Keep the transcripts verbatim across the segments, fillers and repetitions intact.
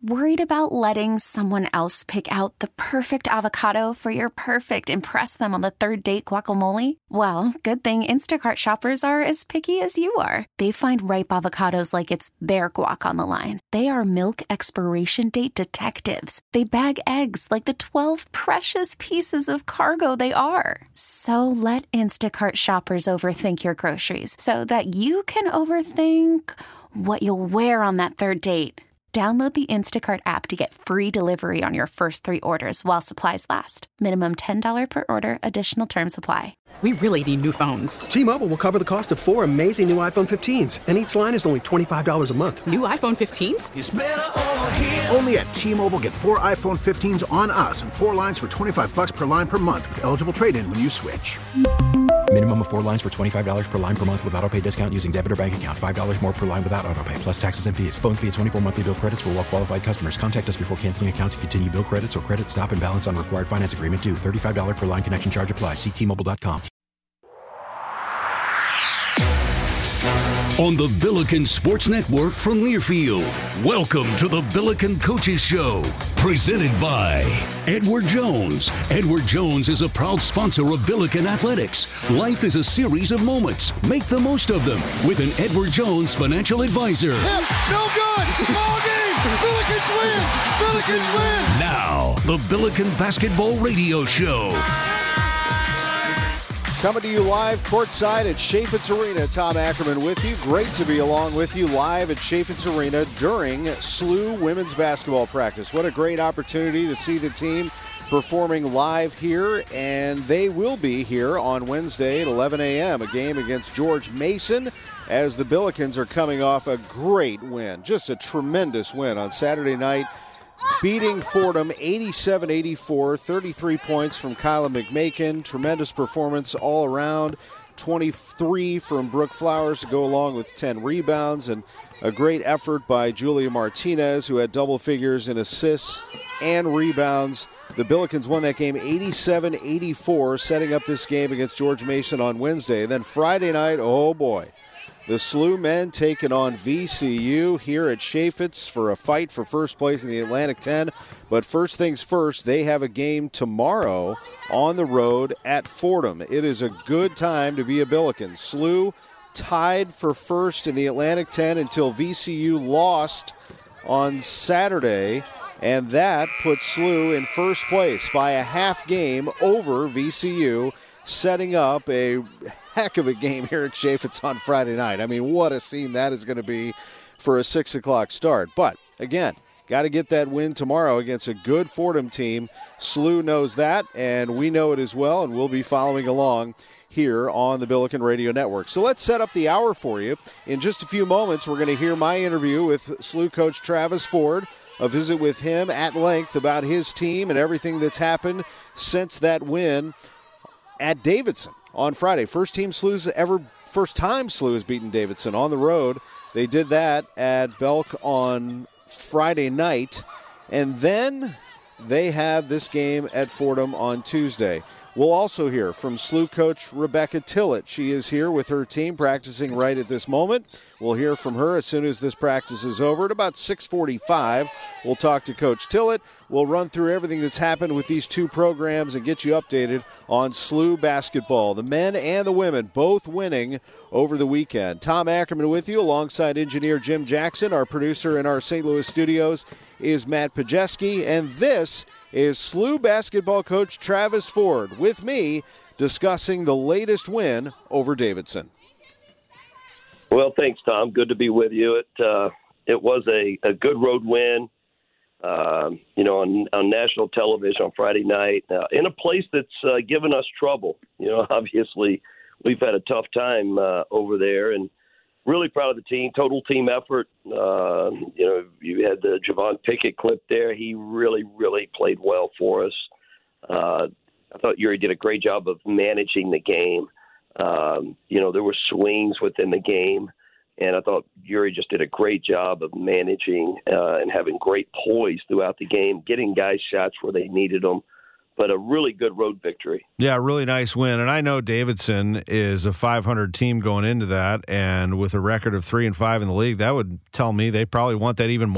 Worried about letting someone else pick out the perfect avocado for your perfect impress them on the third date guacamole? Well, good thing Instacart shoppers are as picky as you are. They find ripe avocados like it's their guac on the line. They are milk expiration date detectives. They bag eggs like the twelve precious pieces of cargo they are. So let Instacart shoppers overthink your groceries so that you can overthink what you'll wear on that third date. Download the Instacart app to get free delivery on your first three orders while supplies last. Minimum ten dollars per order. Additional terms apply. We really need new phones. T-Mobile will cover the cost of four amazing new iPhone fifteens, and each line is only twenty-five dollars a month. New iPhone fifteens? It's better over here. Only at T-Mobile, get four iPhone fifteens on us and four lines for twenty-five dollars per line per month with eligible trade-in when you switch. Minimum of four lines for twenty-five dollars per line per month with autopay discount using debit or bank account. five dollars more per line without autopay, plus taxes and fees. Phone fee at twenty-four monthly bill credits for well-qualified customers. Contact us before canceling account to continue bill credits or credit stop and balance on required finance agreement due. thirty-five dollars per line connection charge applies. See T Mobile dot com. On the Billiken Sports Network from Learfield, welcome to the Billiken Coaches Show, presented by Edward Jones. Edward Jones is a proud sponsor of Billiken Athletics. Life is a series of moments. Make the most of them with an Edward Jones financial advisor. Tip, no good! Ball game! Billikens win! Billikens win! Now, the Billiken Basketball Radio Show. Coming to you live courtside at Chaifetz Arena. Tom Ackerman with you. Great to be along with you live at Chaifetz Arena during S L U women's basketball practice. What a great opportunity to see the team performing live here, and they will be here on Wednesday at eleven a.m. A game against George Mason as the Billikens are coming off a great win. Just a tremendous win on Saturday night, beating Fordham eighty-seven eighty-four, thirty-three points from Kyla McMakin. Tremendous performance all around. twenty-three from Brooke Flowers to go along with ten rebounds, and a great effort by Julia Martinez, who had double figures in assists and rebounds. The Billikens won that game eighty-seven eighty-four, setting up this game against George Mason on Wednesday. And then Friday night, oh boy, the S L U men taking on V C U here at Chaifetz for a fight for first place in the Atlantic ten. But first things first, they have a game tomorrow on the road at Fordham. It is a good time to be a Billiken. S L U tied for first in the Atlantic ten until V C U lost on Saturday, and that puts S L U in first place by a half game over V C U, setting up a heck of a game here at Chaifetz on Friday night. I mean, what a scene that is going to be for a six o'clock start. But, again, got to get that win tomorrow against a good Fordham team. S L U knows that, and we know it as well, and we'll be following along here on the Billiken Radio Network. So let's set up the hour for you. In just a few moments, we're going to hear my interview with S L U coach Travis Ford, a visit with him at length about his team and everything that's happened since that win at Davidson on Friday. First team S L U's ever, first time S L U has beaten Davidson on the road. They did that at Belk on Friday night, and then they have this game at Fordham on Tuesday. We'll also hear from S L U coach Rebecca Tillett. She is here with her team practicing right at this moment. We'll hear from her as soon as this practice is over. At about six forty-five, we'll talk to Coach Tillett. We'll run through everything that's happened with these two programs and get you updated on S L U basketball. The men and the women both winning over the weekend. Tom Ackerman with you alongside engineer Jim Jackson. Our producer in our Saint Louis studios is Matt Pajeski, and this is S L U basketball coach Travis Ford with me discussing the latest win over Davidson. Well, thanks, Tom. Good to be with you. It uh, it was a, a good road win, uh, you know, on, on national television on Friday night uh, in a place that's uh, given us trouble. You know, obviously we've had a tough time uh, over there, and really proud of the team. Total team effort. Uh, you know, you had the Javon Pickett clip there. He really, really played well for us. Uh, I thought Yuri did a great job of managing the game. Um, you know, there were swings within the game, and I thought Yuri just did a great job of managing uh, and having great poise throughout the game, getting guys shots where they needed them. But a really good road victory. Yeah, really nice win. And I know Davidson is a five hundred team going into that, and with a record of three and five in the league, that would tell me they probably want that even more.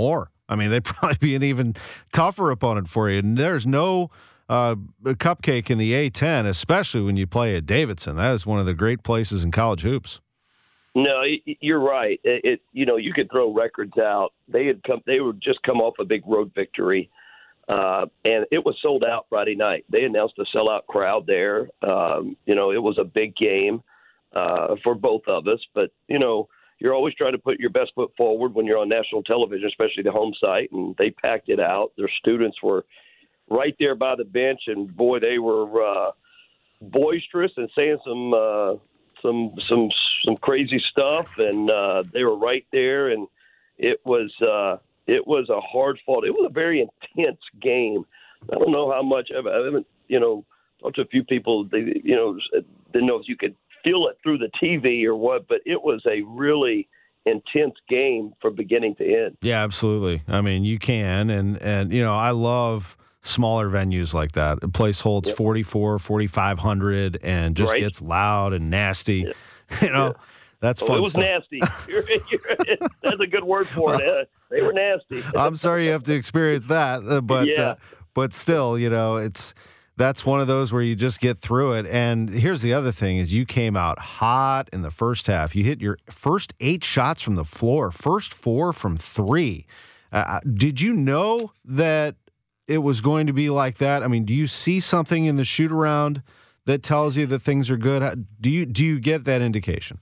I mean, they'd probably be an even tougher opponent for you. And there's no uh, cupcake in the A ten, especially when you play at Davidson. That is one of the great places in college hoops. No, you're right. It, it you know, you could throw records out. They had come. They would just come off a big road victory, uh, and it was sold out Friday night. They announced a sellout crowd there. Um, you know, it was a big game uh, for both of us. But you know, you're always trying to put your best foot forward when you're on national television, especially the home site. And they packed it out. Their students were right there by the bench, and boy, they were uh, boisterous and saying some. Uh, Some some some crazy stuff, and uh, they were right there, and it was uh, it was a hard fought. It was a very intense game. I don't know how much I haven't you know talked to a few people. They you know didn't know if you could feel it through the T V or what, but it was a really intense game from beginning to end. Yeah, absolutely. I mean, you can, and and you know I love smaller venues like that. A place holds yep. forty-four, forty-five hundred and just right. gets loud and nasty. Yeah. You know, yeah. that's well, fun it was stuff. nasty. You're, you're, that's a good word for it. Uh, they were nasty. I'm sorry you have to experience that, uh, but yeah. uh, but still, you know, it's that's one of those where you just get through it. And here's the other thing is you came out hot in the first half. You hit your first eight shots from the floor, first four from three. Uh, did you know that it was going to be like that? I mean, do you see something in the shoot around that tells you that things are good? Do you do you get that indication?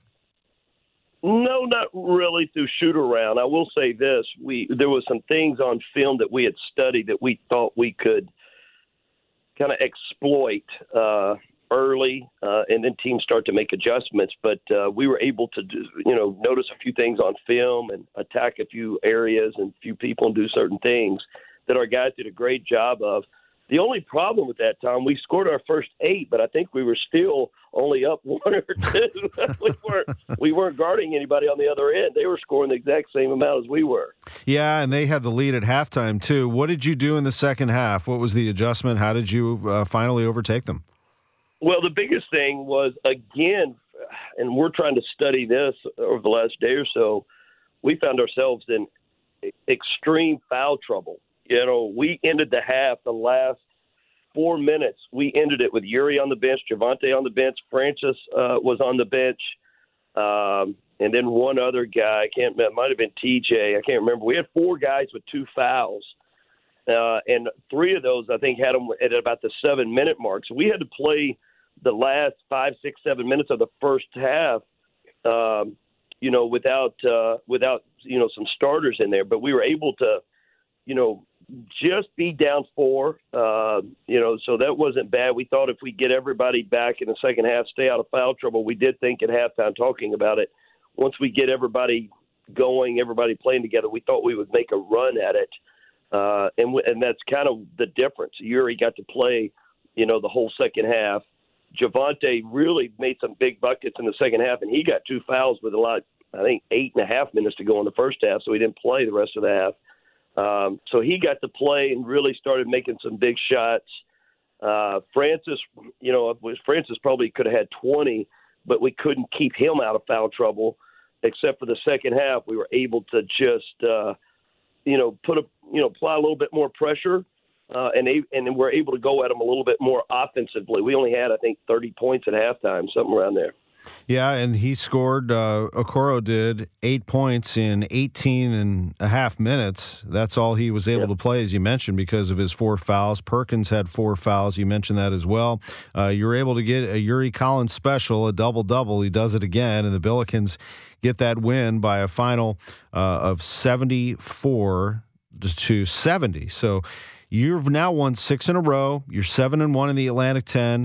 No, not really through shoot around. I will say this: we there was some things on film that we had studied that we thought we could kind of exploit uh, early, uh, and then teams start to make adjustments. But uh, we were able to, do, you know, notice a few things on film and attack a few areas and a few people and do certain things that our guys did a great job of. The only problem with that, Tom, we scored our first eight, but I think we were still only up one or two. we weren't we weren't guarding anybody on the other end. They were scoring the exact same amount as we were. Yeah, and they had the lead at halftime too. What did you do in the second half? What was the adjustment? How did you uh, finally overtake them? Well, the biggest thing was, again, and we're trying to study this over the last day or so, we found ourselves in extreme foul trouble. You know, we ended the half, the last four minutes, we ended it with Yuri on the bench, Javante on the bench, Francis uh, was on the bench, um, and then one other guy, I can't remember, it might have been T J, I can't remember. We had four guys with two fouls, uh, and three of those, I think, had them at about the seven-minute mark. So we had to play the last five, six, seven minutes of the first half, um, you know, without, uh, without, you know, some starters in there. But we were able to, you know, just be down four, uh, you know, so that wasn't bad. We thought if we get everybody back in the second half, stay out of foul trouble, we did think at halftime talking about it, once we get everybody going, everybody playing together, we thought we would make a run at it. Uh, and w- and that's kind of the difference. Yuri got to play, you know, the whole second half. Javante really made some big buckets in the second half, and he got two fouls with a lot, I think, eight and a half minutes to go in the first half, so he didn't play the rest of the half. Um, so he got to play and really started making some big shots. Uh, Francis, you know, Francis probably could have had twenty, but we couldn't keep him out of foul trouble. Except for the second half, we were able to just, uh, you know, put a, you know, apply a little bit more pressure, uh, and and we're able to go at him a little bit more offensively. We only had, I think, thirty points at halftime, something around there. Yeah, and he scored, uh, Okoro did, eight points in eighteen and a half minutes. That's all he was able yep. to play, as you mentioned, because of his four fouls. Perkins had four fouls. You mentioned that as well. Uh, you were able to get a Yuri Collins special, a double-double. He does it again, and the Billikens get that win by a final uh, of seventy-four to seventy. So you've now won six in a row. You're seven and one in the Atlantic ten.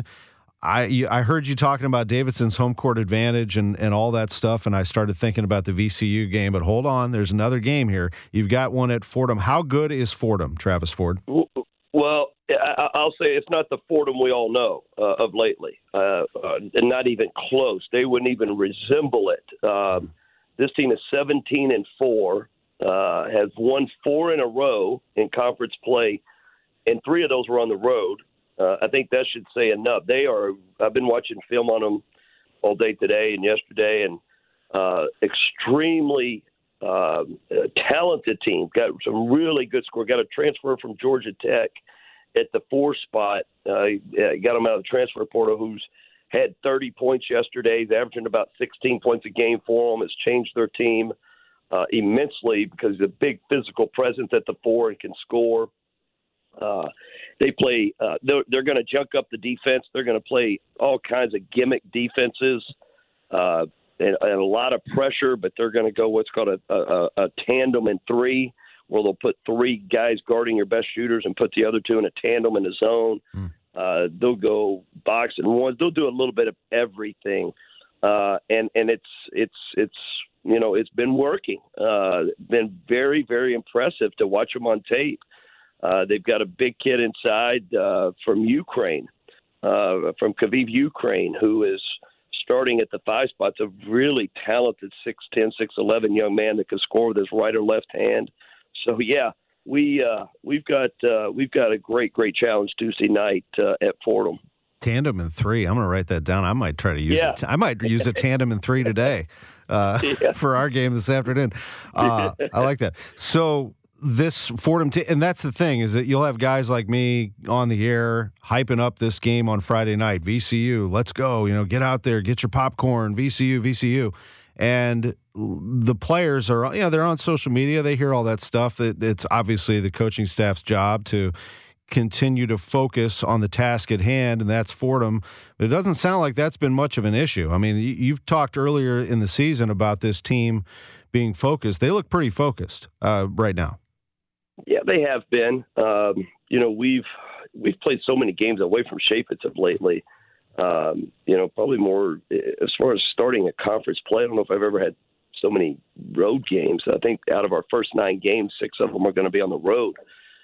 I I heard you talking about Davidson's home court advantage and, and all that stuff, and I started thinking about the V C U game. But hold on, there's another game here. You've got one at Fordham. How good is Fordham, Travis Ford? Well, I'll say it's not the Fordham we all know uh, of lately, uh, uh, and not even close. They wouldn't even resemble it. Um, this team is seventeen and four, uh, has won four in a row in conference play, and three of those were on the road. Uh, I think that should say enough. They are. I've been watching film on them all day today and yesterday, and uh, extremely uh, a talented team. Got some really good score. Got a transfer from Georgia Tech at the four spot. Uh, got him out of the transfer portal, who's had thirty points yesterday. He's averaging about sixteen points a game for them. Has changed their team uh, immensely because he's a big physical presence at the four and can score. Uh, they play. Uh, they're they're going to junk up the defense. They're going to play all kinds of gimmick defenses uh, and, and a lot of pressure. But they're going to go what's called a, a, a tandem in three, where they'll put three guys guarding your best shooters and put the other two in a tandem in the zone. Mm. Uh, they'll go box and ones. They'll do a little bit of everything, uh, and and it's it's it's you know it's been working. Uh, been very very impressive to watch them on tape. Uh, they've got a big kid inside uh, from Ukraine, uh, from Kyiv, Ukraine, who is starting at the five spot. It's a really talented six ten, six eleven young man that can score with his right or left hand. So yeah, we uh, we've got uh, we've got a great great challenge Tuesday night uh, at Fordham. Tandem in three. I'm going to write that down. I might try to use yeah. it. I might use a tandem in three today uh, yeah. for our game this afternoon. Uh, I like that. So. This Fordham, t- and that's the thing, is that you'll have guys like me on the air hyping up this game on Friday night. V C U, let's go. You know, get out there, get your popcorn. V C U, V C U, and the players are, you know, they're on social media. They hear all that stuff. It, it's obviously the coaching staff's job to continue to focus on the task at hand, and that's Fordham. But it doesn't sound like that's been much of an issue. I mean, you've talked earlier in the season about this team being focused. They look pretty focused uh, right now. Yeah, they have been. Um, you know, we've we've played so many games away from Chaffetz of lately. Um, you know, probably more as far as starting a conference play. I don't know if I've ever had so many road games. I think out of our first nine games, six of them are going to be on the road.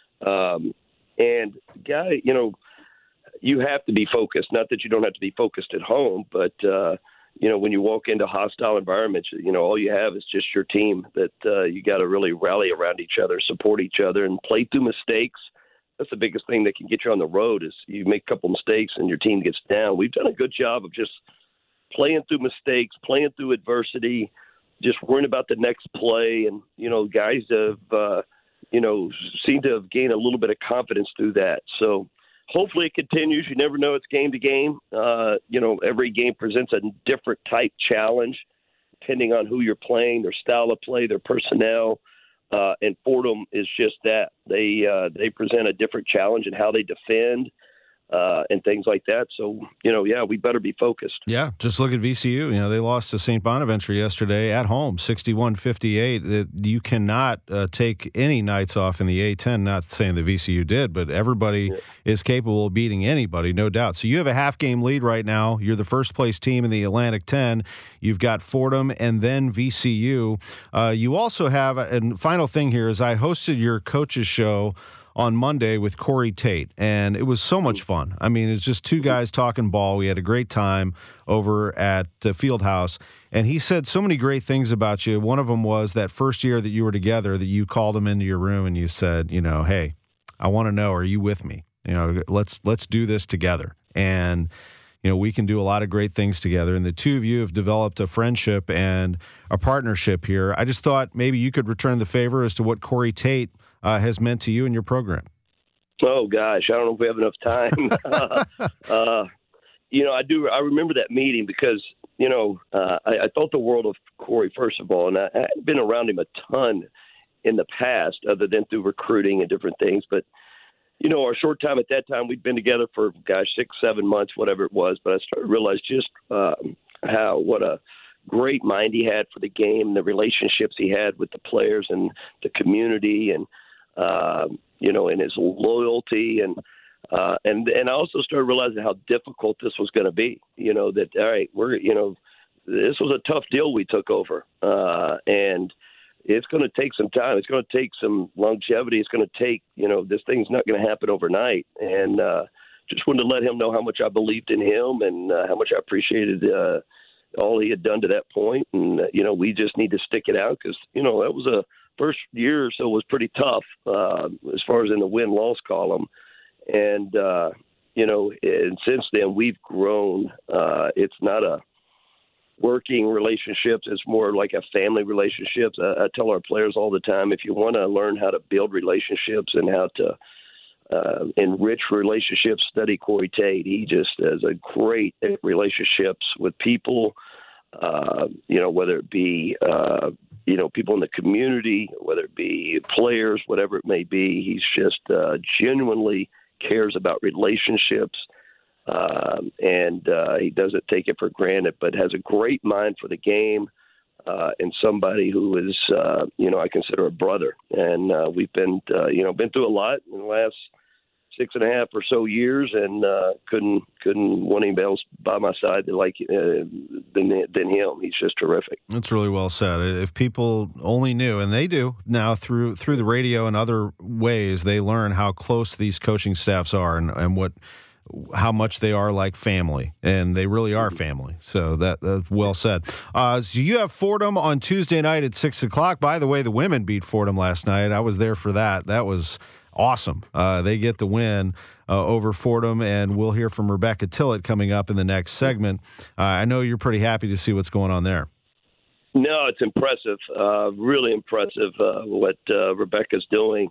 Um, and, guy, you know, you have to be focused. Not that you don't have to be focused at home, but uh, you know, when you walk into hostile environments, you know, all you have is just your team that uh, you got to really rally around each other, support each other, and play through mistakes. That's the biggest thing that can get you on the road is you make a couple mistakes and your team gets down. We've done a good job of just playing through mistakes, playing through adversity, just worrying about the next play. And, you know, guys have, uh, you know, seem to have gained a little bit of confidence through that. So, hopefully it continues. You never know. It's game to game. Uh, you know, every game presents a different type challenge depending on who you're playing, their style of play, their personnel. Uh, and Fordham is just that. They uh, they present a different challenge in how they defend uh, and things like that. So, you know, yeah, we better be focused. Yeah, just look at V C U. You know, they lost to Saint Bonaventure yesterday at home, sixty-one fifty-eight. You cannot uh, take any nights off in the A ten, not saying the V C U did, but everybody yeah. is capable of beating anybody, no doubt. So you have a half-game lead right now. You're the first-place team in the Atlantic ten. You've got Fordham and then V C U. Uh, you also have, and final thing here is I hosted your coaches show on Monday with Corey Tate, and it was so much fun. I mean, it's just two guys talking ball. We had a great time over at uh, Fieldhouse, and he said so many great things about you. One of them was that first year that you were together, that you called him into your room and you said, you know, hey, I want to know, are you with me? You know, let's let's do this together. And you know, we can do a lot of great things together. And the two of you have developed a friendship and a partnership here. I just thought maybe you could return the favor as to what Corey Tate uh, has meant to you and your program. Oh, gosh, I don't know if we have enough time. uh, uh, you know, I do. I remember that meeting because, you know, uh, I, I thought the world of Corey, first of all, and I, I had been around him a ton in the past other than through recruiting and different things. But, you know, our short time at that time, we'd been together for, gosh, six, seven months, whatever it was. But I started to realize just um, how, what a great mind he had for the game, the relationships he had with the players and the community and, uh, you know, and his loyalty. And, uh, and, and I also started realizing how difficult this was going to be, you know, that, all right, we're, you know, this was a tough deal we took over. Uh, and, it's going to take some time. It's going to take some longevity. It's going to take, you know, this thing's not going to happen overnight. And uh, just wanted to let him know how much I believed in him and uh, how much I appreciated uh, all he had done to that point. And, uh, you know, we just need to stick it out because, you know, that was a first year or so was pretty tough uh, as far as in the win-loss column. And, uh, you know, and since then we've grown. Uh, it's not a, working relationships. It's more like a family relationships. I, I tell our players all the time, if you want to learn how to build relationships and how to uh, enrich relationships, study Corey Tate. He just has a great relationships with people, uh, you know, whether it be, uh, you know, people in the community, whether it be players, whatever it may be. He's just uh, genuinely cares about relationships. Um, and uh, he doesn't take it for granted, but has a great mind for the game, uh, and somebody who is, uh, you know, I consider a brother. And uh, we've been, uh, you know, been through a lot in the last six and a half or so years, and uh, couldn't couldn't want anybody else by my side that like uh, than than him. He's just terrific. That's really well said. If people only knew, and they do now through through the radio and other ways, they learn how close these coaching staffs are, and, and what. how much they are like family, and they really are family. So that, that's well said. Uh, so you have Fordham on Tuesday night at six o'clock. By the way, the women beat Fordham last night. I was there for that. That was awesome. Uh, they get the win uh, over Fordham, and we'll hear from Rebecca Tillett coming up in the next segment. Uh, I know you're pretty happy to see what's going on there. No, it's impressive. Uh, really impressive uh, what uh, Rebecca's doing.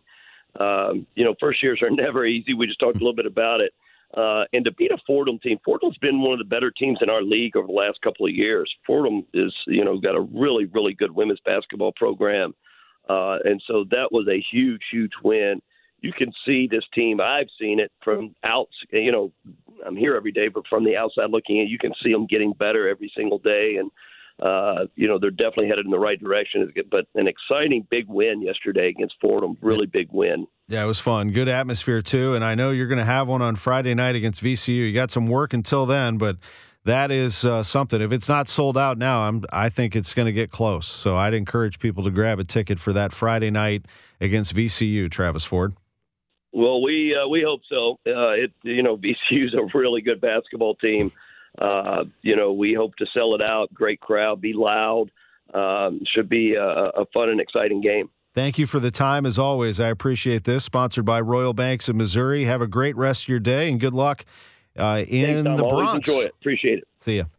Um, you know, first years are never easy. We just talked a little bit about it. Uh, and to beat a Fordham team, Fordham's been one of the better teams in our league over the last couple of years. Fordham is, you know, got a really, really good women's basketball program. Uh, and so that was a huge, huge win. You can see this team. I've seen it from out, you know, I'm here every day, but from the outside looking in, you can see them getting better every single day. And, uh, you know, they're definitely headed in the right direction. But an exciting big win yesterday against Fordham, really big win. Yeah, it was fun. Good atmosphere, too. And I know you're going to have one on Friday night against V C U. You got some work until then, but that is uh, something. If it's not sold out now, I'm, I think it's going to get close. So I'd encourage people to grab a ticket for that Friday night against V C U, Travis Ford. Well, we uh, we hope so. Uh, it you know, V C U's a really good basketball team. Uh, you know, we hope to sell it out. Great crowd, be loud. Um, should be a, a fun and exciting game. Thank you for the time, as always. I appreciate this. Sponsored by Royal Banks of Missouri. Have a great rest of your day, and good luck uh, in Thanks, the Always Bronx. Enjoy it. Appreciate it. See ya.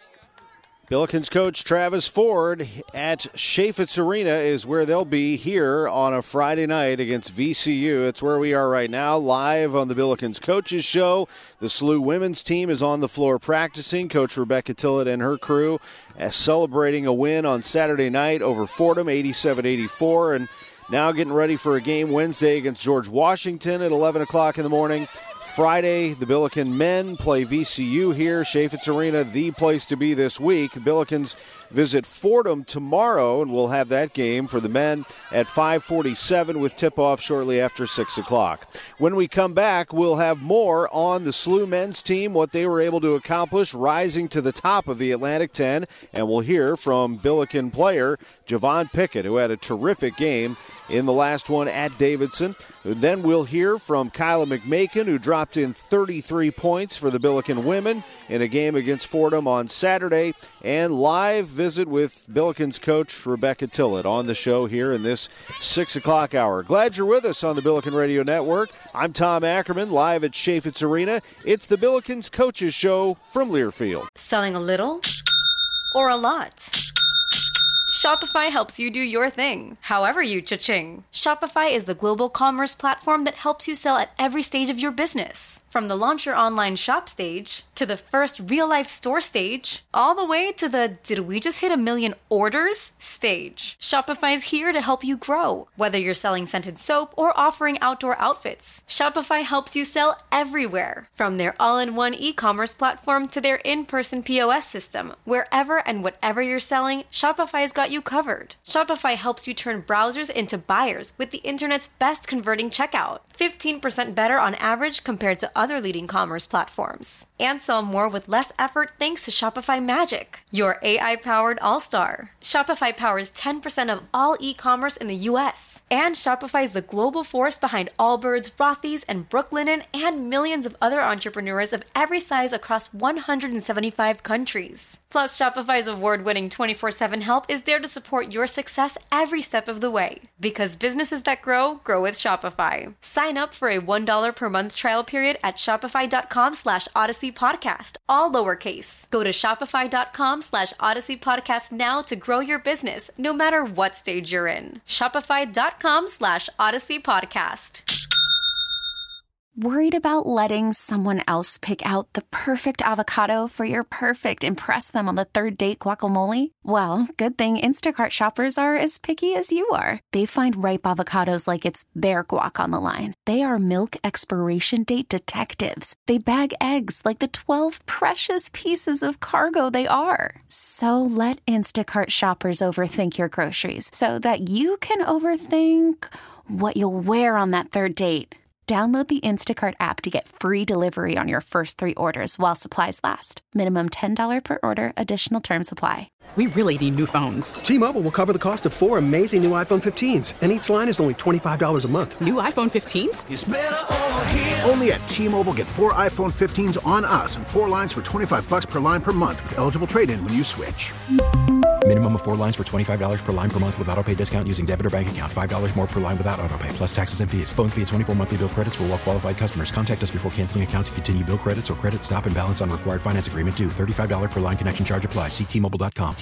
Billikens coach Travis Ford at Chaifetz Arena is where they'll be here on a Friday night against V C U. It's where we are right now, live on the Billikens Coaches Show. The S L U women's team is on the floor practicing. Coach Rebecca Tillett and her crew uh, celebrating a win on Saturday night over Fordham, eighty-seven eighty-four, and now getting ready for a game Wednesday against George Washington at eleven o'clock in the morning. Friday, the Billiken men play V C U here. Chaifetz Arena, the place to be this week. The Billikens visit Fordham tomorrow, and we'll have that game for the men at five forty-seven with tip-off shortly after six o'clock. When we come back, we'll have more on the S L U men's team, what they were able to accomplish, rising to the top of the Atlantic ten, and we'll hear from Billiken player Javon Pickett, who had a terrific game in the last one at Davidson. Then we'll hear from Kyla McMakin, who dropped in thirty-three points for the Billiken women in a game against Fordham on Saturday. And live visit with Billikens coach Rebecca Tillett on the show here in this six o'clock hour. Glad you're with us on the Billiken Radio Network. I'm Tom Ackerman, live at Chaifetz Arena. It's the Billikens Coaches Show from Learfield. Selling a little or a lot? Shopify helps you do your thing, however you cha-ching. Shopify is the global commerce platform that helps you sell at every stage of your business. From the launch your online shop stage, to the first real-life store stage, all the way to the did we just hit a million orders stage. Shopify's here to help you grow. Whether you're selling scented soap or offering outdoor outfits, Shopify helps you sell everywhere. From their all-in-one e-commerce platform to their in-person P O S system, wherever and whatever you're selling, Shopify's got you covered. Shopify helps you turn browsers into buyers with the internet's best converting checkout. fifteen percent better on average compared to other leading commerce platforms. And sell more with less effort thanks to Shopify Magic, your A I-powered all-star. Shopify powers ten percent of all e-commerce in the U S. And Shopify is the global force behind Allbirds, Rothy's, and Brooklinen, and millions of other entrepreneurs of every size across one hundred seventy-five countries. Plus, Shopify's award-winning twenty-four seven help is there there to support your success every step of the way. Because businesses that grow, grow with Shopify. Sign up for a one dollar per month trial period at shopify.com slash Odyssey Podcast, all lowercase. Go to shopify.com slash Odyssey Podcast now to grow your business, no matter what stage you're in. Shopify.com slash Odyssey Podcast. Worried about letting someone else pick out the perfect avocado for your perfect impress them on the third date guacamole? Well, good thing Instacart shoppers are as picky as you are. They find ripe avocados like it's their guac on the line. They are milk expiration date detectives. They bag eggs like the twelve precious pieces of cargo they are. So let Instacart shoppers overthink your groceries so that you can overthink what you'll wear on that third date. Download the Instacart app to get free delivery on your first three orders while supplies last. Minimum ten dollars per order. Additional terms apply. We really need new phones. T-Mobile will cover the cost of four amazing new iPhone fifteens, and each line is only twenty-five dollars a month. New iPhone fifteens? It's better over here. Only at T-Mobile, get four iPhone fifteens on us and four lines for twenty-five dollars per line per month with eligible trade-in when you switch. Minimum of four lines for twenty-five dollars per line per month with autopay discount using debit or bank account. five dollars more per line without autopay, plus taxes and fees. Phone fee at twenty-four monthly bill credits for well-qualified customers. Contact us before canceling account to continue bill credits or credit stop and balance on required finance agreement due. thirty-five dollars per line connection charge applies. See T Mobile dot com.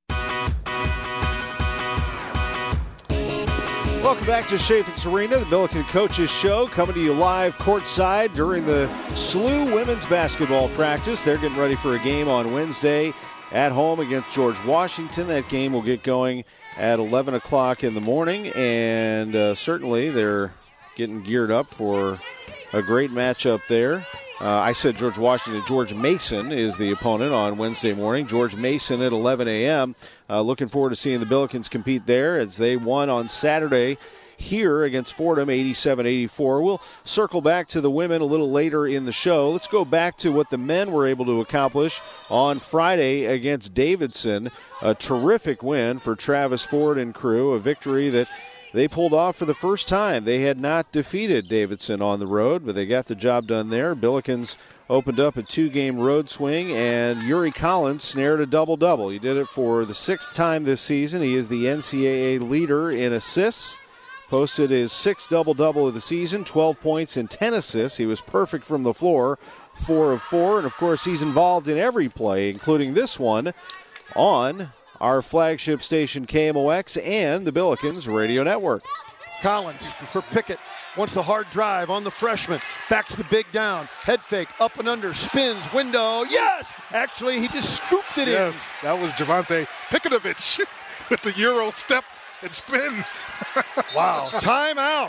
Welcome back to Chaffetz Arena, the Billiken Coaches Show, coming to you live courtside during the S L U women's basketball practice. They're getting ready for a game on Wednesday at home against George Washington. That game will get going at eleven o'clock in the morning, and uh, certainly they're getting geared up for a great matchup there. Uh, I said George Washington. George Mason is the opponent on Wednesday morning. George Mason at eleven a.m. Uh, looking forward to seeing the Billikens compete there as they won on Saturday here against Fordham, eighty-seven eighty-four. We'll circle back to the women a little later in the show. Let's go back to what the men were able to accomplish on Friday against Davidson. A terrific win for Travis Ford and crew, a victory that they pulled off for the first time. They had not defeated Davidson on the road, but they got the job done there. Billikens opened up a two-game road swing, and Yuri Collins snared a double-double. He did it for the sixth time this season. He is the N C double A leader in assists. Posted his sixth double-double of the season, twelve points and ten assists. He was perfect from the floor, four of four. And, of course, he's involved in every play, including this one on our flagship station K M O X and the Billikens Radio Network. Collins for Pickett. Wants the hard drive on the freshman. Backs the big down. Head fake, up and under, spins, window. Yes! Actually, he just scooped it yes, in. That was Javante Picketovich with the Euro step and spin. Wow. Timeout.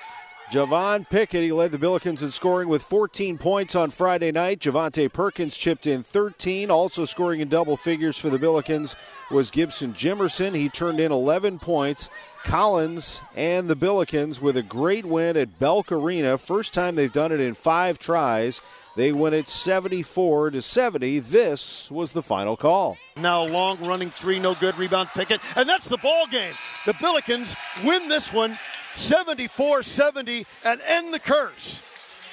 Javon Pickett, he led the Billikens in scoring with fourteen points on Friday night. Javante Perkins chipped in thirteen. Also scoring in double figures for the Billikens was Gibson Jimerson. He turned in eleven points. Collins and the Billikens with a great win at Belk Arena. First time they've done it in five tries. They win it seventy-four to seventy. This was the final call. Now long running three, no good. Rebound Pickett, and that's the ball game. The Billikens win this one seventy-four seventy and end the curse.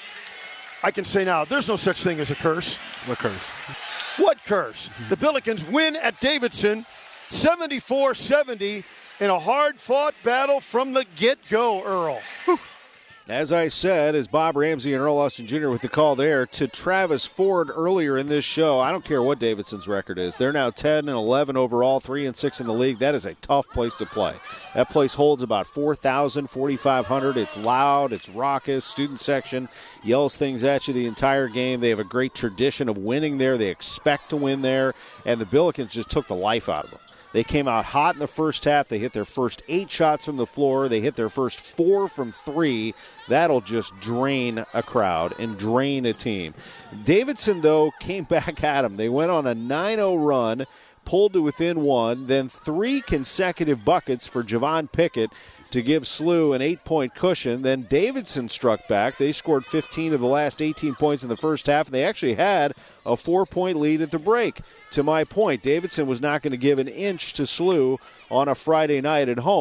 I can say now, there's no such thing as a curse. What curse? What curse? The Billikens win at Davidson seventy-four seventy in a hard-fought battle from the get-go, Earl. Whew. As I said, as Bob Ramsey and Earl Austin Junior with the call there, to Travis Ford earlier in this show, I don't care what Davidson's record is. They're now ten and eleven overall, three and six in the league. That is a tough place to play. That place holds about four thousand, forty-five hundred. It's loud, it's raucous. Student section yells things at you the entire game. They have a great tradition of winning there. They expect to win there, and the Billikens just took the life out of them. They came out hot in the first half. They hit their first eight shots from the floor. They hit their first four from three. That'll just drain a crowd and drain a team. Davidson, though, came back at them. They went on a nine oh run, pulled to within one, then three consecutive buckets for Javon Pickett to give S L U an eight-point cushion. Then Davidson struck back. They scored fifteen of the last eighteen points in the first half, and they actually had a four-point lead at the break. To my point, Davidson was not going to give an inch to S L U on a Friday night at home.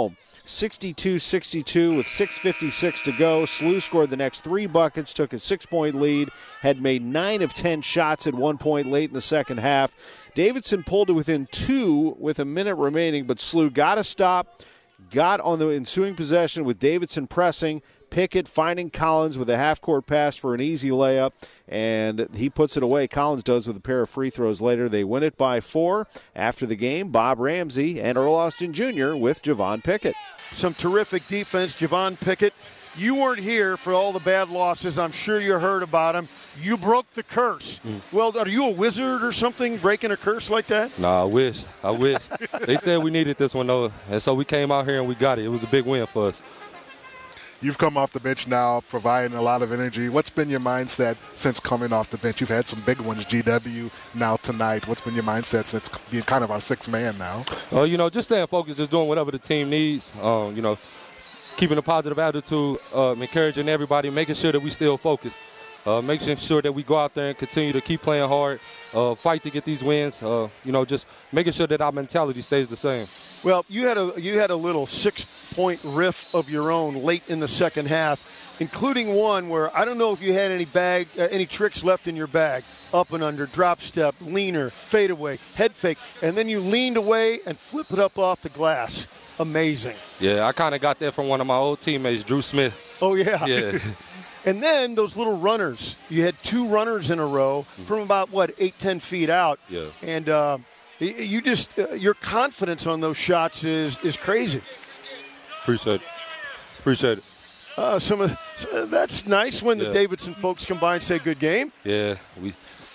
sixty-two sixty-two with six fifty-six to go. S L U scored the next three buckets, took a six-point lead, had made nine of ten shots at one point late in the second half. Davidson pulled to within two with a minute remaining, but S L U got a stop, got on the ensuing possession with Davidson pressing. Pickett finding Collins with a half-court pass for an easy layup, and he puts it away. Collins does with a pair of free throws later. They win it by four. After the game, Bob Ramsey and Earl Austin Junior with Javon Pickett. Some terrific defense. Javon Pickett, you weren't here for all the bad losses. I'm sure you heard about him. You broke the curse. Mm. Well, are you a wizard or something, breaking a curse like that? Nah, I wish. I wish. They said we needed this one, though, and so we came out here and we got it. It was a big win for us. You've come off the bench now, providing a lot of energy. What's been your mindset since coming off the bench? You've had some big ones, G W, now tonight. What's been your mindset since being kind of our sixth man now? Uh, you know, just staying focused, just doing whatever the team needs. Um, you know, keeping a positive attitude, um, encouraging everybody, making sure that we still focused. Uh, making sure that we go out there and continue to keep playing hard, uh, fight to get these wins. Uh, you know, just making sure that our mentality stays the same. Well, you had a you had a little six-point riff of your own late in the second half, including one where I don't know if you had any bag, uh, any tricks left in your bag. Up and under, drop step, leaner, fadeaway, head fake, and then you leaned away and flipped it up off the glass. Amazing. Yeah, I kind of got that from one of my old teammates, Drew Smith. Oh yeah. Yeah. And then those little runners. You had two runners in a row from about, what, eight, ten feet out. Yeah. And uh, you just, uh, your confidence on those shots is is crazy. Appreciate it. Appreciate it. Uh, some of uh, That's nice when yeah. the Davidson folks come by and say good game. Yeah. we.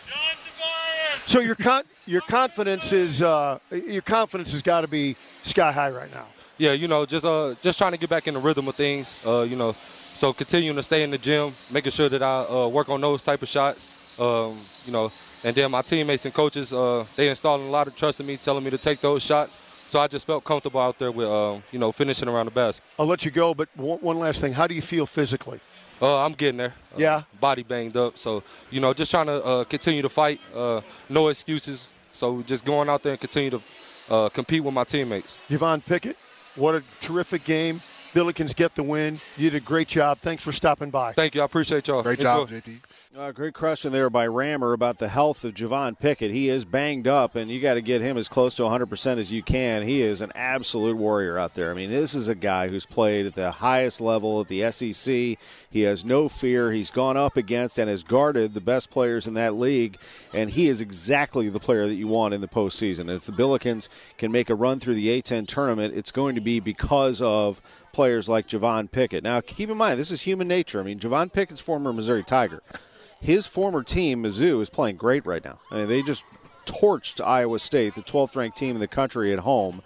So your con- your confidence is uh, your confidence has got to be sky high right now. Yeah, you know, just uh, just trying to get back in the rhythm of things. Uh, you know. So continuing to stay in the gym, making sure that I uh, work on those type of shots, um, you know, and then my teammates and coaches, uh, they installing a lot of trust in me, telling me to take those shots. So I just felt comfortable out there with, uh, you know, finishing around the basket. I'll let you go, but one, one last thing. How do you feel physically? Uh, I'm getting there. Yeah. Uh, body banged up. So, you know, just trying to uh, continue to fight. Uh, no excuses. So just going out there and continue to uh, compete with my teammates. Javon Pickett, what a terrific game. Billikens get the win. You did a great job. Thanks for stopping by. Thank you. I appreciate y'all. Great Enjoy. job, J P. Uh, great question there by Rammer about the health of Javon Pickett. He is banged up, and you got to get him as close to one hundred percent as you can. He is an absolute warrior out there. I mean, this is a guy who's played at the highest level at the S E C. He has no fear. He's gone up against and has guarded the best players in that league, and he is exactly the player that you want in the postseason. If the Billikens can make a run through the A ten tournament, it's going to be because of players like Javon Pickett. Now, keep in mind, this is human nature. I mean, Javon Pickett's former Missouri Tiger. His former team, Mizzou, is playing great right now. I mean, they just torched Iowa State, the twelfth ranked team in the country, at home.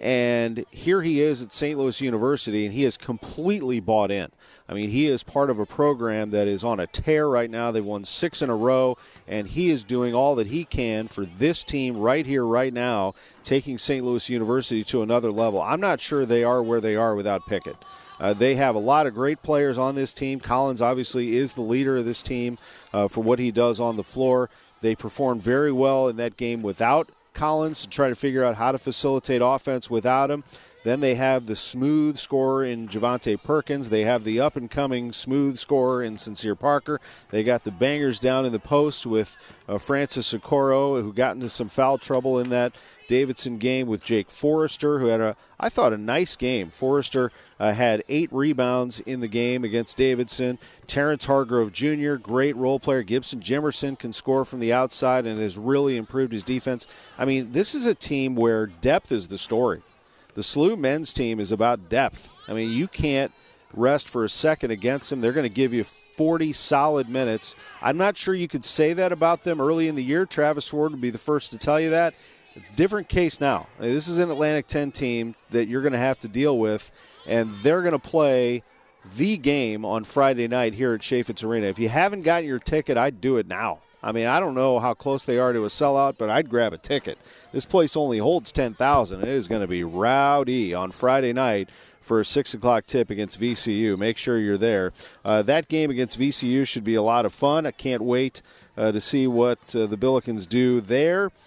And here he is at Saint Louis University, and he is completely bought in. I mean, he is part of a program that is on a tear right now. They've won six in a row, and he is doing all that he can for this team right here, right now, taking Saint Louis University to another level. I'm not sure they are where they are without Pickett. Uh, they have a lot of great players on this team. Collins obviously is the leader of this team uh, for what he does on the floor. They performed very well in that game without Collins to try to figure out how to facilitate offense without him. Then they have the smooth scorer in Javonte Perkins. They have the up-and-coming smooth scorer in Sincere Parker. They got the bangers down in the post with uh, Francis Okoro, who got into some foul trouble in that Davidson game, with Jake Forrester, who had, a, I thought, a nice game. Forrester uh, had eight rebounds in the game against Davidson. Terrence Hargrove Junior, great role player. Gibson Jimerson can score from the outside and has really improved his defense. I mean, this is a team where depth is the story. The S L U men's team is about depth. I mean, you can't rest for a second against them. They're going to give you forty solid minutes. I'm not sure you could say that about them early in the year. Travis Ford would be the first to tell you that. It's a different case now. I mean, this is an Atlantic ten team that you're going to have to deal with, and they're going to play the game on Friday night here at Chaifetz Arena. If you haven't gotten your ticket, I'd do it now. I mean, I don't know how close they are to a sellout, but I'd grab a ticket. This place only holds ten thousand. It is going to be rowdy on Friday night for a six o'clock tip against V C U. Make sure you're there. Uh, that game against V C U should be a lot of fun. I can't wait uh, to see what uh, the Billikens do there.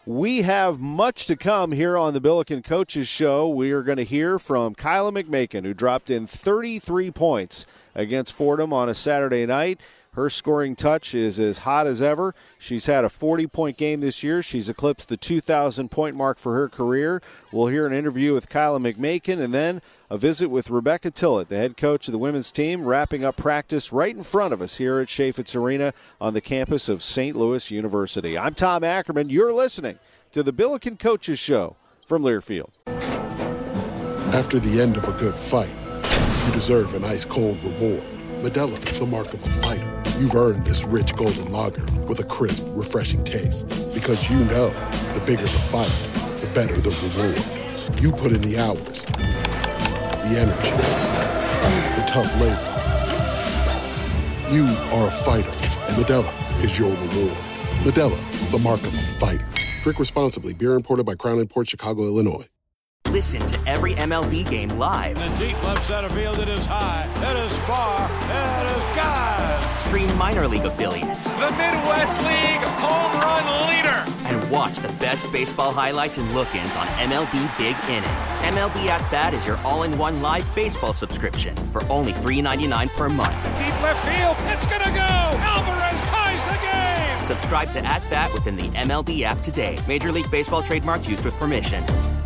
We have much to come here on the Billiken Coaches Show. We are going to hear from Kyla McMakin, who dropped in thirty-three points against Fordham on a Saturday night. Her scoring touch is as hot as ever. She's had a forty-point game this year. She's eclipsed the two thousand point mark for her career. We'll hear an interview with Kyla McMakin and then a visit with Rebecca Tillett, the head coach of the women's team, wrapping up practice right in front of us here at Chaifetz Arena on the campus of Saint Louis University. I'm Tom Ackerman. You're listening to the Billiken Coaches Show from Learfield. After the end of a good fight, you deserve an ice-cold reward. Modelo, the mark of a fighter. You've earned this rich golden lager with a crisp, refreshing taste. Because you know, the bigger the fight, the better the reward. You put in the hours, the energy, the tough labor. You are a fighter, and Modelo is your reward. Modelo, the mark of a fighter. Drink responsibly. Beer imported by Crown Imports, Chicago, Illinois. Listen to every M L B game live. In the deep left center field, it is high, it is far, it is gone. Stream minor league affiliates. The Midwest League home run leader. And watch the best baseball highlights and look-ins on M L B Big Inning. M L B At Bat is your all-in-one live baseball subscription for only three ninety-nine per month. Deep left field, it's gonna go. Alvarez ties the game. Subscribe to At Bat within the M L B app today. Major League Baseball trademarks used with permission.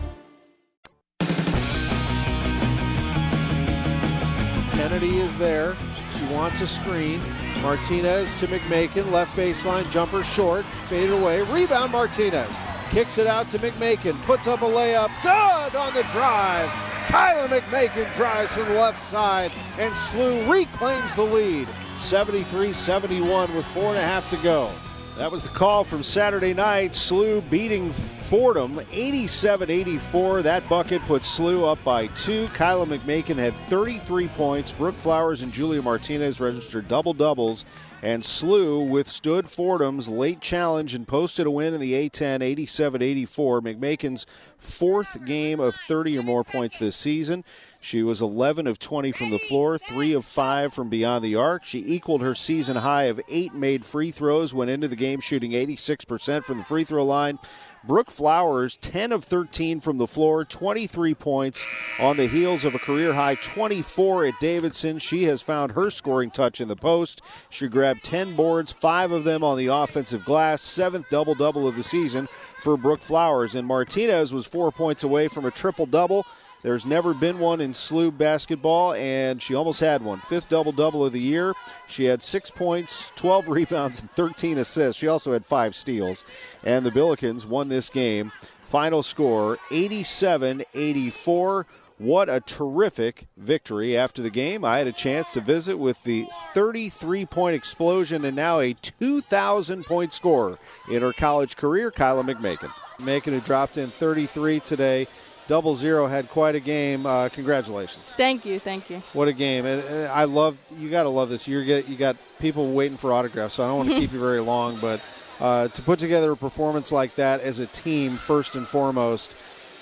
Kennedy is there. She wants a screen. Martinez to McMakin. Left baseline jumper short. Faded away. Rebound Martinez. Kicks it out to McMakin. Puts up a layup. Good on the drive. Kyla McMakin drives to the left side. And S L U reclaims the lead. seventy-three seventy-one with four and a half to go. That was the call from Saturday night. S L U beating Fordham eighty-seven eighty-four. That bucket put S L U up by two. Kyla McMakin had thirty-three points. Brooke Flowers and Julia Martinez registered double-doubles. And S L U withstood Fordham's late challenge and posted a win in the A ten, eighty-seven eighty-four. McMakin's fourth game of thirty or more points this season. She was eleven of twenty from the floor, three of five from beyond the arc. She equaled her season high of eight made free throws, went into the game shooting eighty-six percent from the free throw line. Brooke Flowers, ten of thirteen from the floor, twenty-three points on the heels of a career-high twenty-four at Davidson. She has found her scoring touch in the post. She grabbed ten boards, five of them on the offensive glass, seventh double-double of the season for Brooke Flowers. And Martinez was four points away from a triple-double. There's never been one in S L U basketball, and she almost had one. Fifth double-double of the year. She had six points, twelve rebounds, and thirteen assists. She also had five steals. And the Billikens won this game. Final score, eighty-seven eighty-four. What a terrific victory. After the game, I had a chance to visit with the thirty-three point explosion and now a two thousand point scorer in her college career, Kyla McMakin. McMakin, who dropped in thirty-three today. Double Zero had quite a game. Uh, congratulations. Thank you, thank you. What a game. And, and I love, you got to love this. You're get, you got people waiting for autographs, so I don't want to keep you very long, but uh, to put together a performance like that as a team, first and foremost,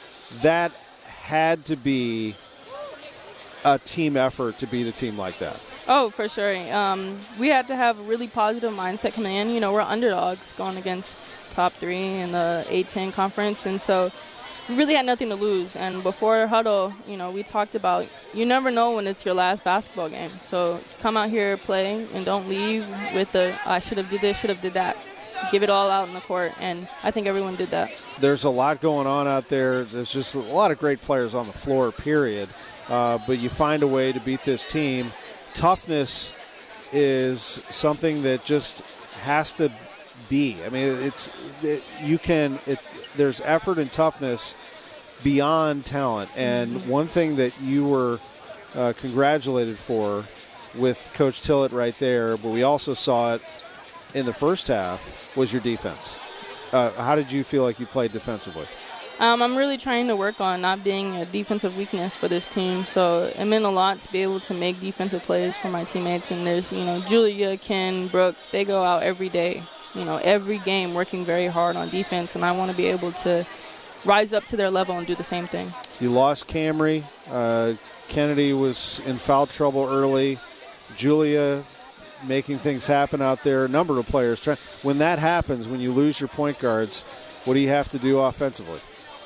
that had to be a team effort to beat a team like that. Oh, for sure. Um, we had to have a really positive mindset coming in. You know, we're underdogs going against top three in the A ten conference, and so we really had nothing to lose. And before huddle, you know, we talked about you never know when it's your last basketball game. So come out here, play, and don't leave with the I should have did this, should have did that. Give it all out in the court, and I think everyone did that. There's a lot going on out there. There's just a lot of great players on the floor, period. Uh, but you find a way to beat this team. Toughness is something that just has to be. I mean, it's it, you can. It, there's effort and toughness beyond talent. And mm-hmm. one thing that you were uh, congratulated for with Coach Tillett right there, but we also saw it in the first half, was your defense. Uh, how did you feel like you played defensively? Um, I'm really trying to work on not being a defensive weakness for this team. So it meant a lot to be able to make defensive plays for my teammates. And there's, you know, Julia, Ken, Brooke, they go out every day, you know, every game working very hard on defense. And I want to be able to rise up to their level and do the same thing. You lost Camry. Uh, Kennedy was in foul trouble early. Julia making things happen out there. A number of players. Try- when that happens, when you lose your point guards, What do you have to do offensively?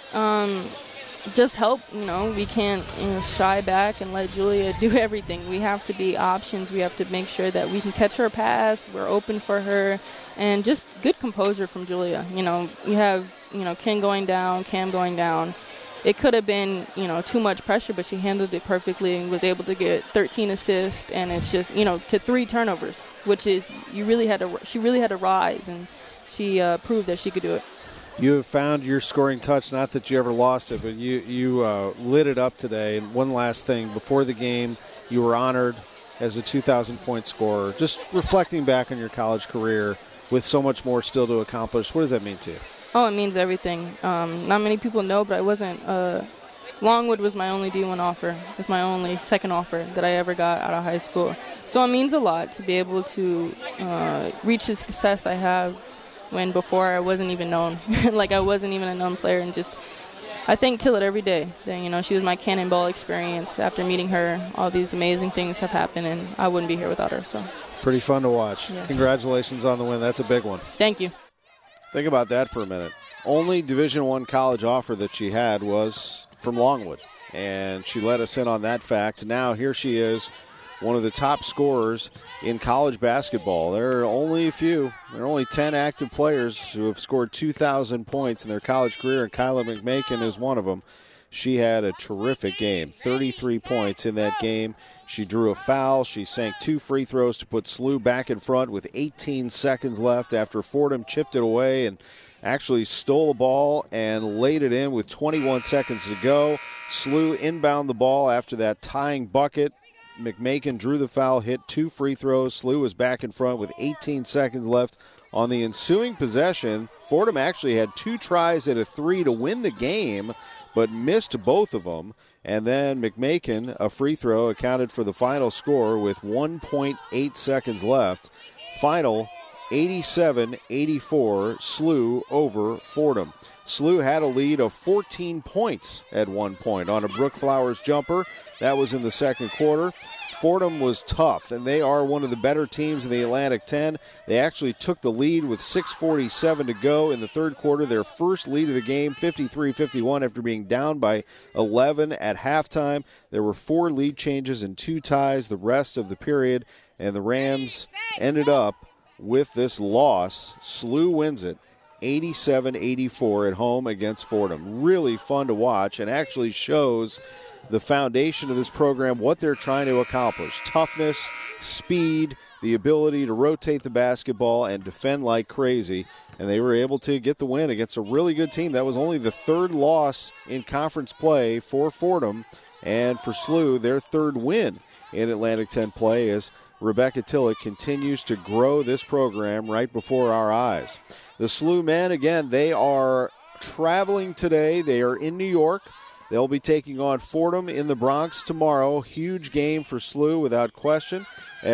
Um, just help. You know, we can't you know, shy back and let Julia do everything. We have to be options. We have to make sure that we can catch her pass. We're open for her, and just good composure from Julia. You know, you have you know Ken going down, Cam going down. It could have been, you know, too much pressure, but she handled it perfectly and was able to get thirteen assists, and it's just, you know, to three turnovers, which is you really had to. She really had to rise, and she uh, proved that she could do it. You have found your scoring touch. Not that you ever lost it, but you you uh, lit it up today. And one last thing, before the game, you were honored as a two thousand point scorer. Just reflecting back on your college career, with so much more still to accomplish, what does that mean to you? Oh, it means everything. Um, not many people know, but I wasn't uh, – Longwood was my only D one offer. It was my only second offer that I ever got out of high school. So it means a lot to be able to uh, reach the success I have when before I wasn't even known. Like I wasn't even a known player, and just I thank Tillett every day. That, you know, she was my cannonball experience. After meeting her, all these amazing things have happened, and I wouldn't be here without her. So pretty fun to watch. Yeah. Congratulations on the win. That's a big one. Thank you. Think about that for a minute. Only Division I college offer that she had was from Longwood, and she let us in on that fact. Now here she is, one of the top scorers in college basketball. There are only a few. There are only ten active players who have scored two thousand points in their college career, and Kyla McMakin is one of them. She had a terrific game, thirty-three points in that game. She drew a foul. She sank two free throws to put S L U back in front with eighteen seconds left after Fordham chipped it away and actually stole the ball and laid it in with twenty-one seconds to go. S L U inbound the ball after that tying bucket. McMakin drew the foul, hit two free throws. S L U was back in front with eighteen seconds left. On the ensuing possession, Fordham actually had two tries at a three to win the game, but missed both of them. And then McMakin, a free throw, accounted for the final score with one point eight seconds left. Final eighty-seven eighty-four, S L U over Fordham. S L U had a lead of fourteen points at one point on a Brooke Flowers jumper. That was in the second quarter. Fordham was tough, and they are one of the better teams in the Atlantic ten. They actually took the lead with six forty-seven to go in the third quarter, their first lead of the game, fifty-three fifty-one, after being down by eleven at halftime. There were four lead changes and two ties the rest of the period, and the Rams ended up with this loss. S L U wins it eighty-seven eighty-four at home against Fordham. Really fun to watch, and actually shows the foundation of this program, what they're trying to accomplish. Toughness, speed, the ability to rotate the basketball and defend like crazy. And they were able to get the win against a really good team. That was only the third loss in conference play for Fordham. And for S L U, their third win in Atlantic ten play as Rebecca Tillett continues to grow this program right before our eyes. The S L U men, again, they are traveling today. They are in New York. They'll be taking on Fordham in the Bronx tomorrow. Huge game for S L U without question.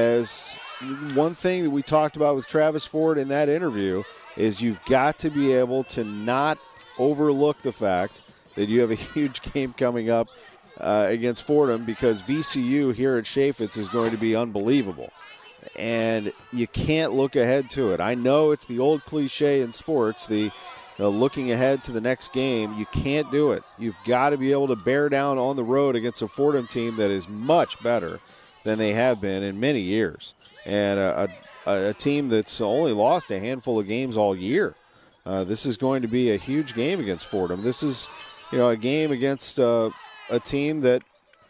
As one thing that we talked about with Travis Ford in that interview is you've got to be able to not overlook the fact that you have a huge game coming up uh, against Fordham, because V C U here at Chaffetz is going to be unbelievable. And you can't look ahead to it. I know it's the old cliche in sports, the Uh, looking ahead to the next game. You can't do it. You've got to be able to bear down on the road against a Fordham team that is much better than they have been in many years, and a, a, a team that's only lost a handful of games all year. Uh, this is going to be a huge game against Fordham. This is, you know, a game against uh, a team that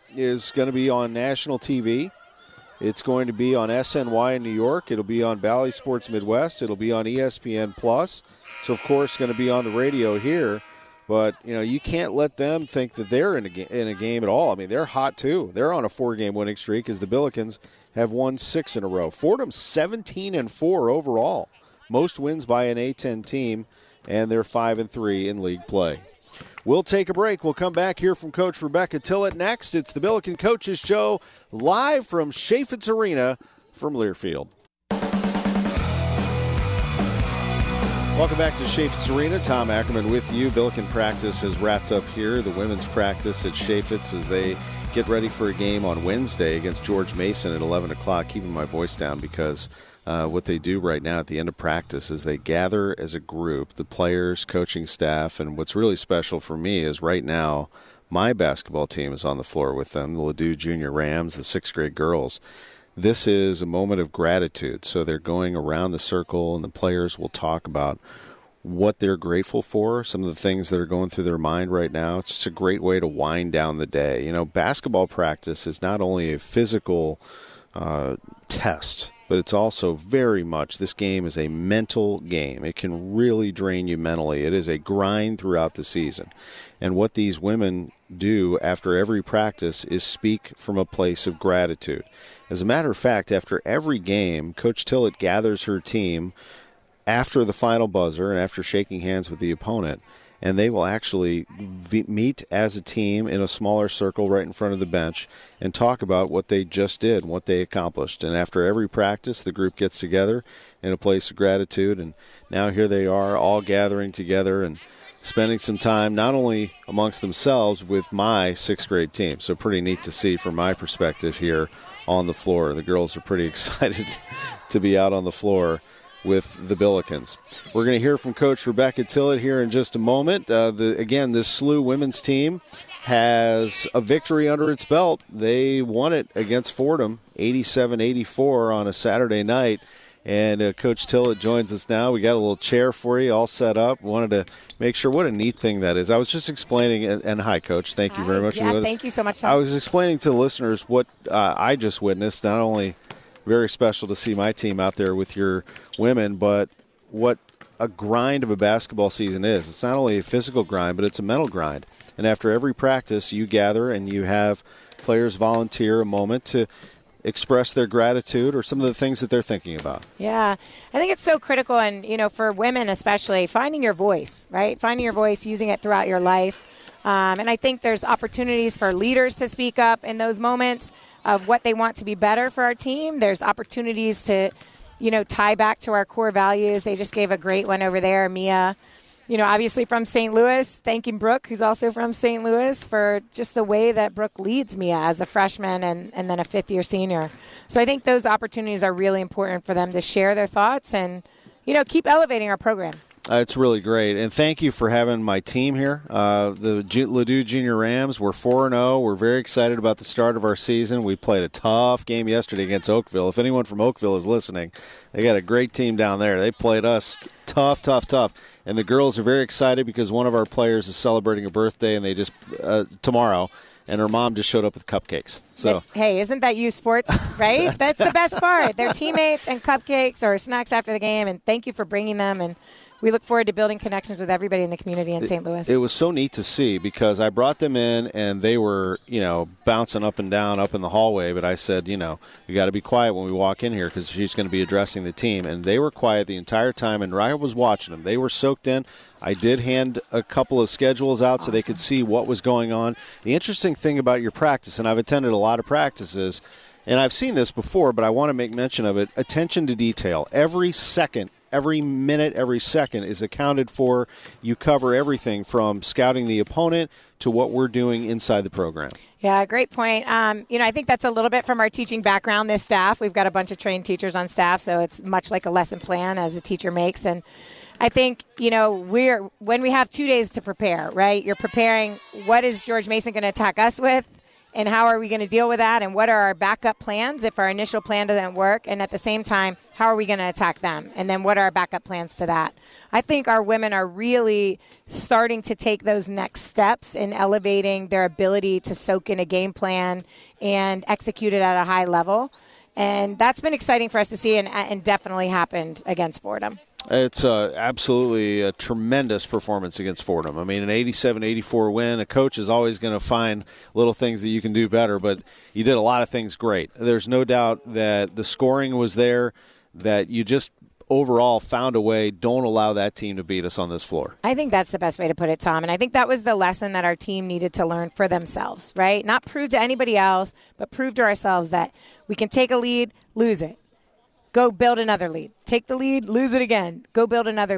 is going to be on national T V. It's going to be on S N Y in New York. It'll be on Bally Sports Midwest. It'll be on E S P N Plus. So, of course, going to be on the radio here. But, you know, you can't let them think that they're in a, ga- in a game at all. I mean, they're hot, too. They're on a four-game winning streak as the Billikens have won six in a row. Fordham's seventeen and four overall. Most wins by an A ten team, and they're five and three in league play. We'll take a break. We'll come back here from Coach Rebecca Tillett next. It's the Billiken Coaches Show live from Chaffetz Arena from Learfield. Welcome back to Chaffetz Arena. Tom Ackerman with you. Billiken practice has wrapped up here. The women's practice at Chaffetz as they get ready for a game on Wednesday against George Mason at eleven o'clock, keeping my voice down because uh, what they do right now at the end of practice is they gather as a group, the players, coaching staff, and what's really special for me is right now my basketball team is on the floor with them, the Ladue Junior Rams, the sixth grade girls. This is a moment of gratitude. So they're going around the circle, and the players will talk about what they're grateful for, some of the things that are going through their mind right now. It's just a great way to wind down the day. You know, basketball practice is not only a physical uh, test, but it's also very much, this game is a mental game. It can really drain you mentally. It is a grind throughout the season. And what these women do after every practice is speak from a place of gratitude. As a matter of fact, after every game, Coach Tillett gathers her team after the final buzzer and after shaking hands with the opponent, and they will actually v- meet as a team in a smaller circle right in front of the bench and talk about what they just did and what they accomplished. And after every practice, the group gets together in a place of gratitude, and now here they are all gathering together and spending some time not only amongst themselves with my sixth grade team. So pretty neat to see from my perspective here on the floor. The girls are pretty excited to be out on the floor with the Billikens. We're going to hear from Coach Rebecca Tillett here in just a moment. Uh, the, again, this S L U women's team has a victory under its belt. They won it against Fordham, eighty-seven eighty-four on a Saturday night. And uh, Coach Tillett joins us now. We got a little chair for you all set up. Wanted to make sure what a neat thing that is. I was just explaining, and, and hi, Coach. Thank hi. you very much yeah, for being with us. Thank you so much, Tom. I was explaining to the listeners what uh, I just witnessed, not only very special to see my team out there with your women, but what a grind of a basketball season is. It's not only a physical grind, but it's a mental grind. And after every practice, you gather and you have players volunteer a moment to express their gratitude or some of the things that they're thinking about. Yeah, I think it's so critical, and, you know, for women especially, finding your voice, right? Finding your voice, using it throughout your life. Um, and I think there's opportunities for leaders to speak up in those moments of what they want to be better for our team. There's opportunities to, you know, tie back to our core values. They just gave a great one over there, Mia. You know, obviously from Saint Louis, thanking Brooke, who's also from Saint Louis, for just the way that Brooke leads Mia as a freshman and, and then a fifth-year senior. So I think those opportunities are really important for them to share their thoughts and, you know, keep elevating our program. Uh, it's really great. And thank you for having my team here. Uh, the G- Ladue Junior Rams, we're four and oh. We're very excited about the start of our season. We played a tough game yesterday against Oakville. If anyone from Oakville is listening, they got a great team down there. They played us tough, tough, tough. And the girls are very excited because one of our players is celebrating a birthday, and they just uh, tomorrow, and her mom just showed up with cupcakes. So hey, isn't that youth sports, right? That's the best part. They're teammates and cupcakes or snacks after the game, and thank you for bringing them. And we look forward to building connections with everybody in the community in Saint Louis. It was so neat to see because I brought them in and they were, you know, bouncing up and down up in the hallway. But I said, you know, you got to be quiet when we walk in here because she's going to be addressing the team. And they were quiet the entire time. And Raya was watching them. They were soaked in. I did hand a couple of schedules out awesome. so they could see what was going on. The interesting thing about your practice, and I've attended a lot of practices, and I've seen this before, but I want to make mention of it, attention to detail. Every second, every minute, every second is accounted for. You cover everything from scouting the opponent to what we're doing inside the program. Yeah, great point. Um, you know, I think that's a little bit from our teaching background, this staff. We've got a bunch of trained teachers on staff, so it's much like a lesson plan as a teacher makes. And I think, you know, we're when we have two days to prepare, right? You're preparing what is George Mason going to attack us with? And how are we going to deal with that? And what are our backup plans if our initial plan doesn't work? And at the same time, how are we going to attack them? And then what are our backup plans to that? I think our women are really starting to take those next steps in elevating their ability to soak in a game plan and execute it at a high level. And that's been exciting for us to see and, and definitely happened against Fordham. It's uh, absolutely a tremendous performance against Fordham. I mean, an eighty-seven eighty-four win. A coach is always going to find little things that you can do better, but you did a lot of things great. There's no doubt that the scoring was there, that you just overall found a way. Don't allow that team to beat us on this floor. I think that's the best way to put it, Tom. And I think that was the lesson that our team needed to learn for themselves, right? Not prove to anybody else, but prove to ourselves that we can take a lead, lose it. Go build another lead. Take the lead, lose it again. Go build another lead.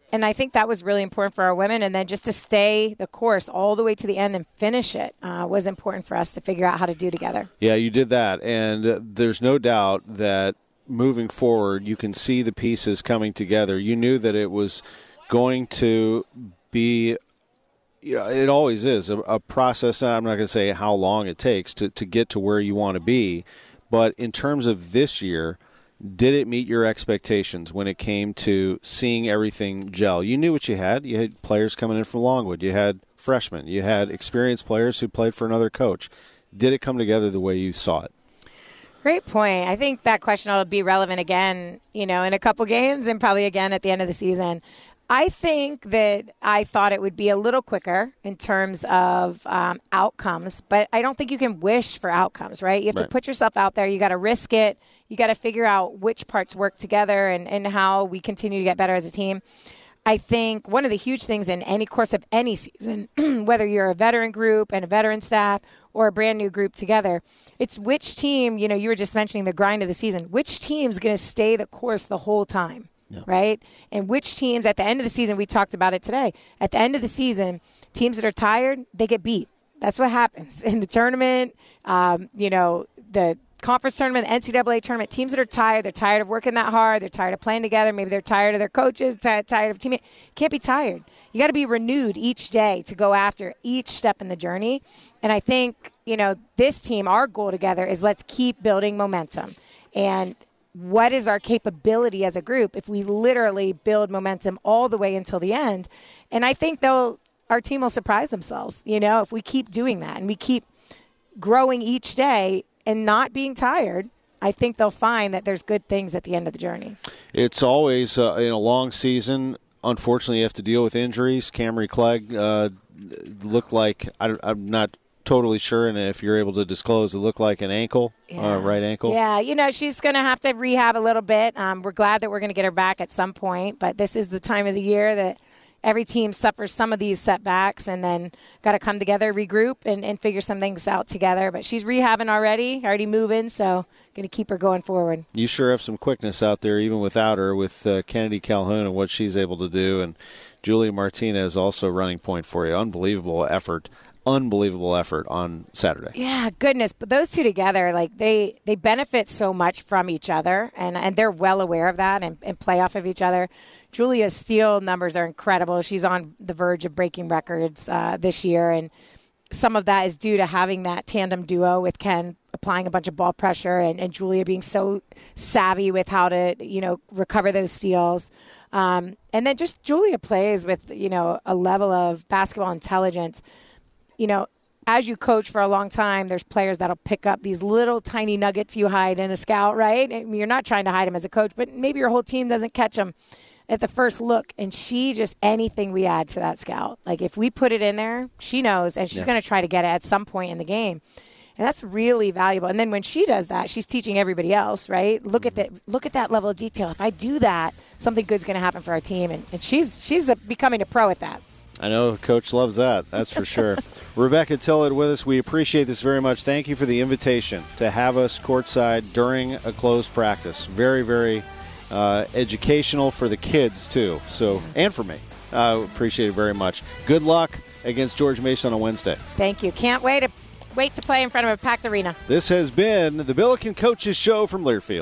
and I think that was really important for our women. And then just to stay the course all the way to the end and finish it uh, was important for us to figure out how to do together. Yeah, you did that. And uh, there's no doubt that moving forward, you can see the pieces coming together. You knew that it was going to be, you know, it always is, a, a process. I'm not going to say how long it takes to, to get to where you want to be. But in terms of this year, did it meet your expectations when it came to seeing everything gel? You knew what you had. You had players coming in from Longwood. You had freshmen. You had experienced players who played for another coach. Did it come together the way you saw it? Great point. I think that question will be relevant again, you know, in a couple games and probably again at the end of the season. I think that I thought it would be a little quicker in terms of um, outcomes, but I don't think you can wish for outcomes, right? You have right. to put yourself out there. You got to risk it. You got to figure out which parts work together and, and how we continue to get better as a team. I think one of the huge things in any course of any season, whether you're a veteran group and a veteran staff or a brand new group together, it's which team, you know, you were just mentioning the grind of the season, which team's going to stay the course the whole time. Yeah. Right? And which teams at the end of the season, we talked about it today, at the end of the season, teams that are tired, they get beat. That's what happens in the tournament, um, you know, the conference tournament, the N C double A tournament. Teams that are tired, they're tired of working that hard, they're tired of playing together, maybe they're tired of their coaches, t- tired of teammates. Can't be tired. You got to be renewed each day to go after each step in the journey. And I think, you know, this team, our goal together is let's keep building momentum. And what is our capability as a group if we literally build momentum all the way until the end? And I think they'll, our team will surprise themselves, you know, if we keep doing that and we keep growing each day and not being tired. I think they'll find that there's good things at the end of the journey. It's always uh, in a long season. Unfortunately, you have to deal with injuries. Camry Clegg uh, looked like, I, I'm not totally sure, and if you're able to disclose, it looked like an ankle, yeah. uh, right ankle. Yeah, you know, she's going to have to rehab a little bit. Um, we're glad that we're going to get her back at some point, but this is the time of the year that every team suffers some of these setbacks and then got to come together, regroup, and, and figure some things out together. But she's rehabbing already, already moving, so going to keep her going forward. You sure have some quickness out there, even without her, with uh, Kennedy Calhoun and what she's able to do, and Julia Martinez also running point for you. Unbelievable effort. Unbelievable effort on Saturday. Yeah, goodness. But those two together, like they, they benefit so much from each other, and, and they're well aware of that and, and play off of each other. Julia's steal numbers are incredible. She's on the verge of breaking records uh, this year, and some of that is due to having that tandem duo with Ken applying a bunch of ball pressure and, and Julia being so savvy with how to, you know, recover those steals. Um, and then just Julia plays with, you know, a level of basketball intelligence. You know, as you coach for a long time, there's players that'll pick up these little tiny nuggets you hide in a scout, right? I mean, you're not trying to hide them as a coach, but maybe your whole team doesn't catch them at the first look. And she just, anything we add to that scout, like if we put it in there, she knows, and she's yeah. going to try to get it at some point in the game. And that's really valuable. And then when she does that, she's teaching everybody else, right? Look mm-hmm. at that, look at that level of detail. If I do that, something good's going to happen for our team. And, and she's she's a, becoming a pro at that. I know Coach loves that. That's for sure. Rebecca Tillett with us. We appreciate this very much. Thank you for the invitation to have us courtside during a closed practice. Very, very uh, educational for the kids, too. So, and for me. I uh, appreciate it very much. Good luck against George Mason on Wednesday. Thank you. Can't wait to wait to play in front of a packed arena. This has been the Billiken Coaches Show from Learfield.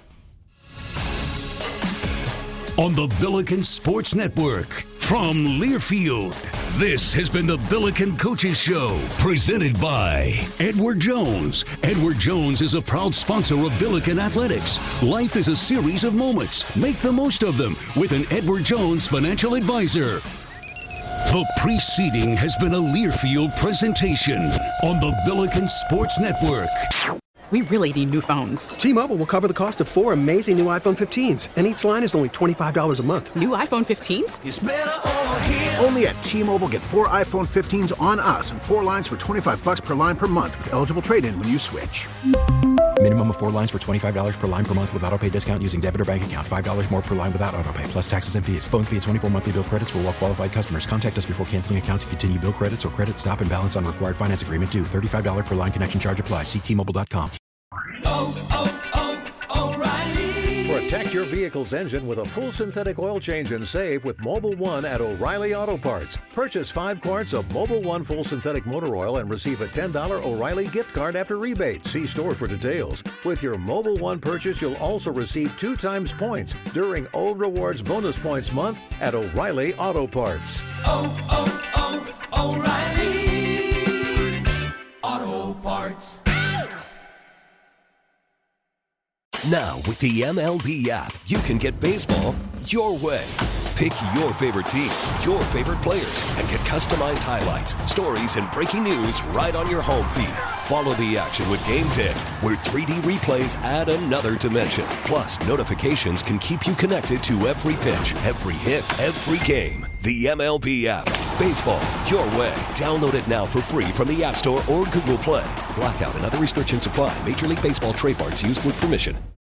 On the Billiken Sports Network from Learfield, this has been the Billiken Coaches Show, presented by Edward Jones. Edward Jones is a proud sponsor of Billiken Athletics. Life is a series of moments. Make the most of them with an Edward Jones financial advisor. The preceding has been a Learfield presentation on the Billiken Sports Network. We really need new phones. T-Mobile will cover the cost of four amazing new iPhone fifteens, and each line is only twenty-five dollars a month. New iPhone fifteens? It's better over here. Only at T-Mobile, get four iPhone fifteens on us and four lines for twenty-five dollars per line per month with eligible trade-in when you switch. Minimum of four lines for twenty-five dollars per line per month with autopay discount using debit or bank account. five dollars more per line without autopay, plus taxes and fees. Phone fee at twenty-four monthly bill credits for well-qualified customers. Contact us before canceling account to continue bill credits or credit stop and balance on required finance agreement due. thirty-five dollars per line connection charge applies. See T Mobile dot com. Oh, oh, oh, O'Reilly. For a Protect your vehicle's engine with a full synthetic oil change and save with Mobil one at O'Reilly Auto Parts. Purchase five quarts of Mobil one full synthetic motor oil and receive a ten dollars O'Reilly gift card after rebate. See store for details. With your Mobil one purchase, you'll also receive two times points during O Rewards Bonus Points Month at O'Reilly Auto Parts. Oh, oh, oh, O'Reilly Auto Parts. Now, with the M L B app, you can get baseball your way. Pick your favorite team, your favorite players, and get customized highlights, stories, and breaking news right on your home feed. Follow the action with Game ten, where three D replays add another dimension. Plus, notifications can keep you connected to every pitch, every hit, every game. The M L B app. Baseball your way. Download it now for free from the App Store or Google Play. Blackout and other restrictions apply. Major League Baseball trademarks used with permission.